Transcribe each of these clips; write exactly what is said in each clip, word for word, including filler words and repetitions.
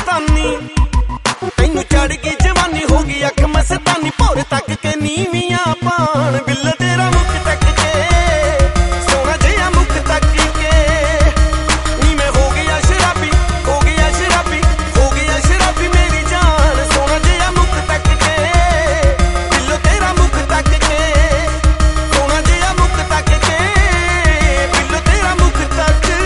ਮਸਤਾਨੀ ਤੈਨੂੰ ਚੜ ਗਈ ਜਵਾਨੀ ਹੋ ਗਈ ਅੱਖ ਮਸਤਾਨੀ ਭੌਰ ਤੱਕ ਕੇ ਨੀਵੀਆਂ ਪਾਣ ਬਿੱਲ ਤੇਰਾ ਮੁੱਖ ਤੱਕ ਕੇ ਸੋਹਣਾ ਜਿਹਾ ਮੁੱਖ ਤੱਕ ਕੇ ਨੀ ਮੈਂ ਹੋ ਗਿਆ ਸ਼ਰਾਬੀ ਹੋ ਗਿਆ ਸ਼ਰਾਬੀ ਹੋ ਗਿਆ ਸ਼ਰਾਬੀ ਮੇਰੀ ਜਾਨ ਸੋਹਣਾ ਜਿਹਾ ਮੁੱਖ ਤੱਕ ਕੇ ਬਿੱਲ ਤੇਰਾ ਮੁੱਖ ਤੱਕ ਕੇ ਸੋਹਣਾ ਜਿਹਾ ਮੁੱਖ ਤੱਕ ਕੇ ਬਿੱਲ ਤੇਰਾ ਮੁੱਖ ਤੱਕ ਕੇ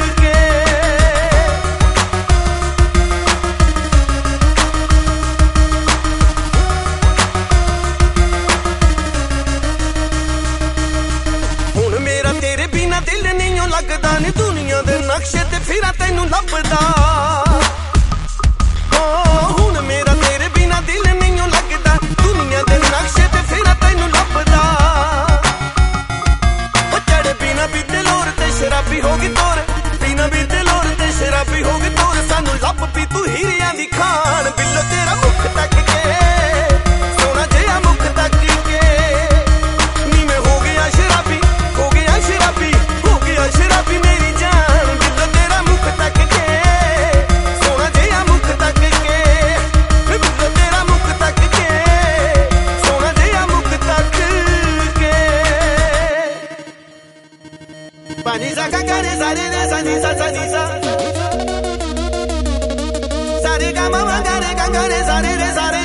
ਦਿਲ ਨਹੀਂ ਲੱਗਦਾ ਨੀ ਦੁਨੀਆ ਦੇ ਨਕਸ਼ੇ ਤੇ ਫਿਰਾਂ ਤੈਨੂੰ ਲੱਭਦਾ ਹੋ ਹੁਣ ਮੇਰਾ ਤੇਰੇ ਬਿਨਾ ਦਿਲ ਨਹੀਂ ਲੱਗਦਾ ਦੁਨੀਆ ਦੇ ਨਕਸ਼ੇ ਤੇ ਫਿਰਾਂ ਤੈਨੂੰ ਲੱਭਦਾ ਉਹ ਚੜੇ ਬਿਨਾ ਵੀ ਤੇ ਲੋਰ ਤੇ ਸ਼ਰਾਬੀ ਹੋ ਗਈ ਤੋਰ ਬਿਨਾ ਵੀ ਤੇ ਲੋਰ ਤੇ ਸ਼ਰਾਬੀ ਹੋ ਗਈ ਤੋਰ ਸਾਨੂੰ ਲੱਭ ਪੀ ਤੂੰ ਹੀਰਿਆਂ ਦੀ ਖਾਨ ਬਿੱਲੋ ਤੇਰਾ ਮੁੱਖ ਤੱਕ ਕੇ ਸੋਹਣਾ ਜਿਹਾ ਮੁੱਖ ਤੱਕ ਕੇ ਨੀ ਮੈਂ ਹੋ ਗਿਆ ਸ਼ਰਾਬੀ ਹੋ ਗਿਆ ਸ਼ਰਾਬੀ ਸ਼ਰਾਬੀ ਮੇਰੀ ਜਾਨ ਬਿੱਲੋ ਤੇਰਾ ਮੁੱਖ ਤੱਕ ਕੇ ਸੋਹਣਾ ਜਿਹਾ ਮੁੱਖ ਤੱਕ ਕੇ ਬਿੱਲੋ ਤੇਰਾ ਮੁੱਖ ਤੱਕ ਕੇ ਸੋਹਣਾ ਜਿਹਾ ਮੁੱਖ ਤੱਕ ਕੇ ਪਾਣੀ ਸਾ ਗਾਰੇ ਸਾਰੇ ਦੇ ਸਾਨੀ ਸਾ ਸਾਨੀ ਸਾ ਸਾਰੇ ਗਾ ਮਾ ਗਾਰੇ ਗਾਰੇ ਸਾਰੇ ਦੇ ਸਾਰੇ